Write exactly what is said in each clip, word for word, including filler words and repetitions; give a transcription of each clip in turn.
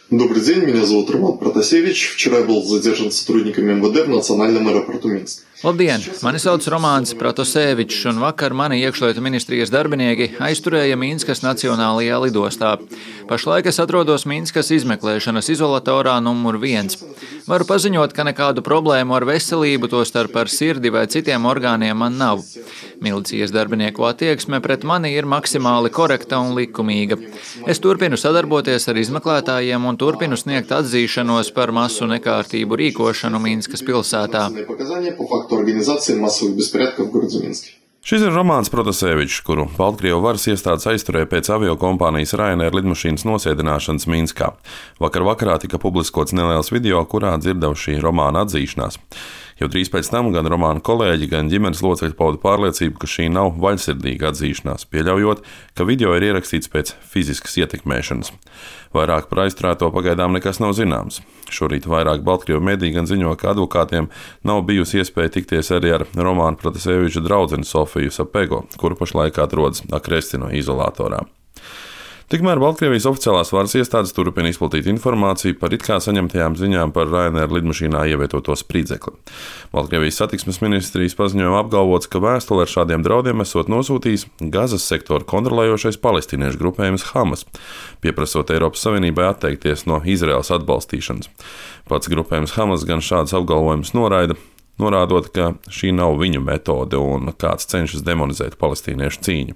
Добрый день, меня зовут Роман Протасевич. Вчера я был задержан сотрудниками эм вэ дэ в национальном аэропорту Минск. Labdien! Mani sauc Romāns Protasevičs, un vakar mani iekšlietu ministrijas darbinieki aizturēja Minskas Nacionālajā lidostā. Pašlaik es atrodos Minskas izmeklēšanas izolatorā numur viens. Varu paziņot, ka nekādu problēmu ar veselību, tostarp ar sirdi vai citiem orgāniem, man nav. Milicijas darbinieku attieksme pret mani ir maksimāli korekta un likumīga. Es turpinu sadarboties ar izmeklētājiem un turpinu sniegt atzīšanos par masu nekārtību rīkošanu Minskas pilsētā. Organizācija masových besporiadkov v goroде Minsке. Šis ir Romāns Protasevičs, kuru Baltkrievu varas iestādes aizturēja pēc aviokompānijas Ryanair lidmašīnas nosēdināšanas Minskā. Vakar vakarā tika publiskots neliels video, kurā dzirdama šī Romāna atzīšanās. Jau drīz pēc tam gan Romāna kolēģi, gan ģimenes locekļi pauda pārliecību, ka šī nav vaļsirdīga atzīšanās, pieļaujot, ka video ir ierakstīts pēc fiziskas ietekmēšanas. Vairāk par aizturēto pagaidām nekas nav zināms. Šorīt vairāk Baltkrievu mediji gan ziņo, ka advokātiem nav bijusi iespēja tikties arī ar Romāna Protaseviča draudzeni Sofiju Sapego, kura pašlaik atrodas Akrestino izolatorā. Tikmēr Baltkrievijas oficiālās varas iestādes turpina izplatīt informāciju par it kā saņemtajām ziņām par Ryanair lidmašīnā ievietoto spridzekli. Baltkrievijas satiksmes ministrijas paziņojumā apgalvots, ka vēstuli ar šādiem draudiem esot nosūtījis Gazas sektoru kontrolējošais palestīniešu grupējums Hamas, pieprasot Eiropas Savienībai atteikties no Izraēlas atbalstīšanas. Pats grupējums Hamas gan šādus apgalvojumus noraida, norādot, ka šī nav viņu metode un kāds cenšas demonizēt palestīniešu cīņu.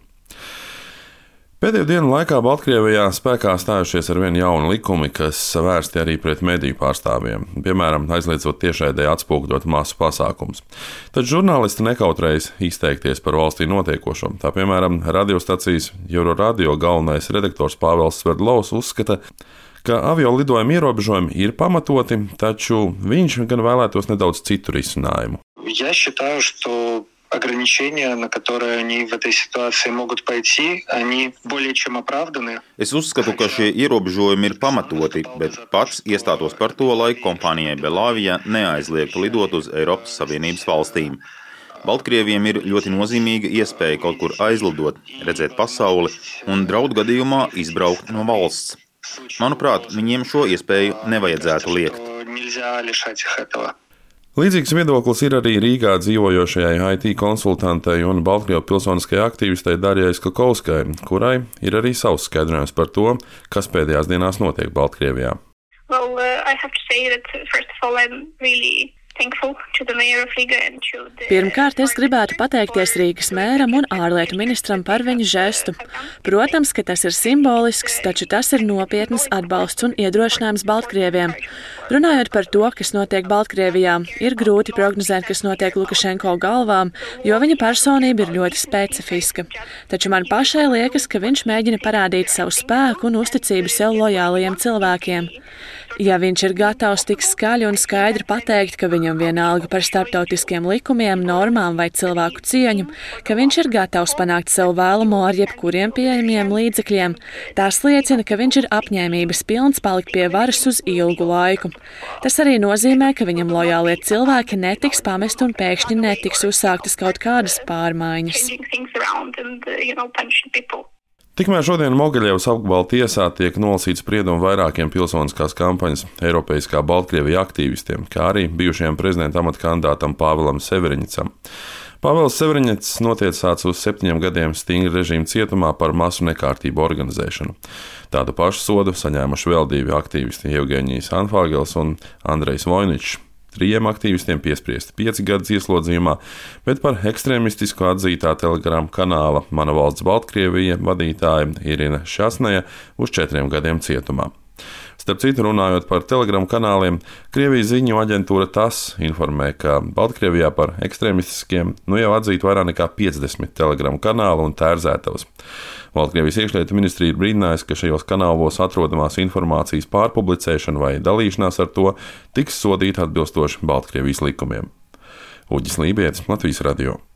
Pēdējo dienu laikā Baltkrievijā spēkā stājušies arvien jauni likumi, kas vērsti arī pret mediju pārstāvjiem, piemēram, aizliedzot tiešraidē atspoguļot masu pasākumus. Taču žurnālisti nekautrējas izteikties par valstī notiekošo. Tā piemēram, radiostacijas Euroradio galvenais redaktors Pāvels Sverdlovs uzskata, ka avio lidojuma ierobežojumi ir pamatoti, taču viņš gan vēlētos nedaudz citu risinājumu. Я считаю, что ограничения, на которые они в этой ситуации могут пойти, они более чем оправданы. Es uzskatu, ka šie ierobežojumi ir pamatoti, bet pats iestātos par to, lai kompānijai Belavija neaizliegtu lidot uz Eiropas Savienības valstīm. Baltkrieviem ir ļoti nozīmīga iespēja kaut kur aizlidot, redzēt pasauli un draudu gadījumā izbraukt no valsts. Manuprāt, viņiem šo iespēju nevajadzētu liekt. Līdzīgs viedoklis ir arī Rīgā dzīvojošajai I T konsultantei un Baltkrievu pilsoniskajai aktīvistei Darjai Skakovskai, kurai ir arī savs skaidrojums par to, kas pēdējās dienās notiek Baltkrievijā. Well, uh, I have to say that first of all I'm really Pirmkārt, es gribētu pateikties Rīgas mēram un ārlietu ministram par viņu žestu. Protams, ka tas ir simbolisks, taču tas ir nopietnas atbalsts un iedrošinājums Baltkrieviem. Runājot par to, kas notiek Baltkrievijā, ir grūti prognozēt, kas notiek Lukašenko galvām, jo viņa personība ir ļoti specifiska. Taču man pašai liekas, ka viņš mēģina parādīt savu spēku un uzticību sev lojālajiem cilvēkiem. Ja viņš ir gatavs tik skaļi un skaidri pateikt, ka viņam vienalga par starptautiskiem likumiem, normām vai cilvēku cieņu, ka viņš ir gatavs panākt savu vēlamo ar jebkuriem pieejamiem līdzekļiem, tas liecina, ka viņš ir apņēmības pilns palikt pie varas uz ilgu laiku. Tas arī nozīmē, ka viņam lojālie cilvēki netiks pamest un pēkšņi netiks uzsāktas kaut kādas pārmaiņas. Tikmēr šodien Mogaļevas apgabala tiesā tiek nolasīts spriedumi vairākiem pilsoniskās kampaņas Eiropeiskā Baltkrievija aktīvistiem, kā arī bijušajam prezidenta amata kandidātam Pāvelam Severiņicam. Pāvels Severiņics notiesāts uz septiņiem gadiem stingra režīma cietumā par masu nekārtību organizēšanu. Tādu pašu sodu saņēmuši vēl divi aktīvisti Evgeņijs Anfāgels un Andrejs Vojničs. Trijiem aktīvistiem piespriesti pieci gadus ieslodzījumā, bet par ekstrēmistisku atzītā Telegram kanāla Mana valsts Baltkrievija vadītāja Irina Šasneja uz četriem gadiem cietumā. Starp citu, runājot par Telegram kanāliem, Krievijas ziņu aģentūra TASS informē, ka Baltkrievijā par ekstrēmistiskiem nu jau atzīt vairāk nekā piecdesmit Telegram kanālu un tērzētavas. Baltkrievijas iekšlietu ministrija ir brīdinājusi, ka šajos kanālos atrodamās informācijas pārpublicēšana vai dalīšanās ar to tiks sodīta atbilstoši Baltkrievijas likumiem. Uģis Lībietis, Latvijas radio.